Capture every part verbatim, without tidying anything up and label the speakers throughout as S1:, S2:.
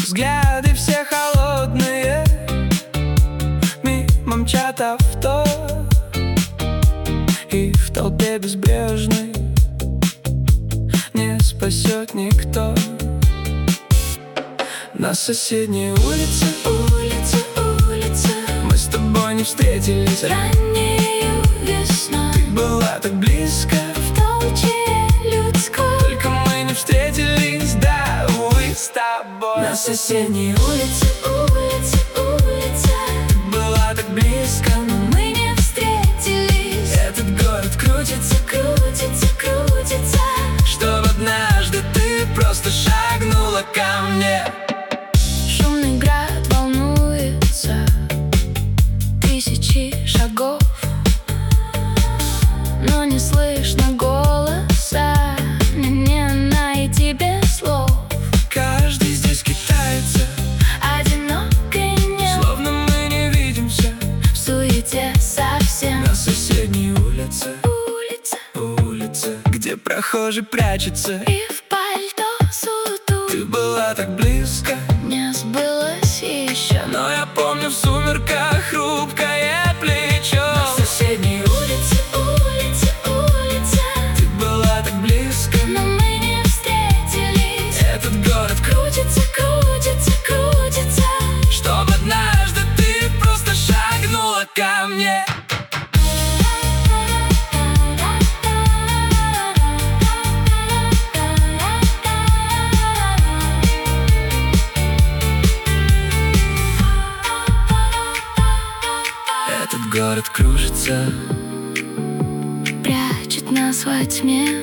S1: Взгляды все холодные, мимо мчат авто, и в толпе безбрежной не спасет никто. На соседней улице,
S2: улица, улица,
S1: мы с тобой не встретились
S2: раннею весной.
S1: Ты была так близко
S2: В толче людской,
S1: только мы не встретились, да, увы, с тобой.
S2: на соседней улице, улице, улица,
S1: Ты была так близко,
S2: но мы не встретились.
S1: этот город крутится,
S2: Крутится, крутится,
S1: чтоб однажды ты просто шагнула ко мне.
S2: шумный град волнуется, тысячи шагов, но не слышно голоса, мне не найти без слов.
S1: Каждый здесь китается,
S2: Одиноко и нет,
S1: словно мы не видимся.
S2: в суете совсем.
S1: На соседней улице,
S2: Улица,
S1: улице, где прохожий прячется.
S2: и в пальто суту
S1: Ты была так близко,
S2: не сбылось еще.
S1: но я помню в сумерках хрупкое плечо.
S2: На соседней улице, улице, улица,
S1: Ты была так близко,
S2: но мы не встретились.
S1: этот город
S2: Крутится, крутится, крутится,
S1: чтоб однажды ты просто шагнула ко мне. Этот город кружится,
S2: прячет нас во тьме.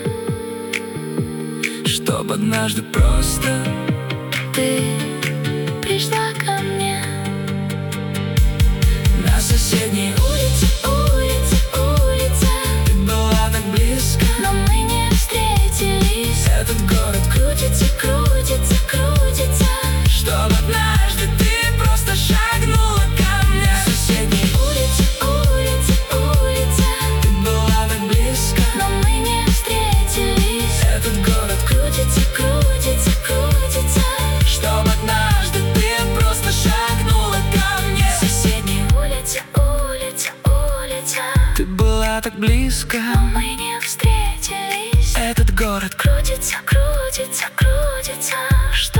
S1: чтоб однажды просто
S2: Ты пришла ко мне.
S1: на соседней улице,
S2: Улица, улица,
S1: ты была так близко.
S2: но мы не встретились.
S1: Этот город
S2: Крутится, крутится, крутится,
S1: чтоб однажды ты просто шагнула ко мне. На соседней
S2: улица, улица, улица,
S1: ты была так близко.
S2: но мы не встретились.
S1: Этот город
S2: Крутится, крутится, крутится,
S1: чтоб однажды ты просто шагнула ко мне.
S2: на соседней улице, улица, улица,
S1: Ты была так близко,
S2: но мы не встретились.
S1: этот город
S2: Крутится, крутится, крутится,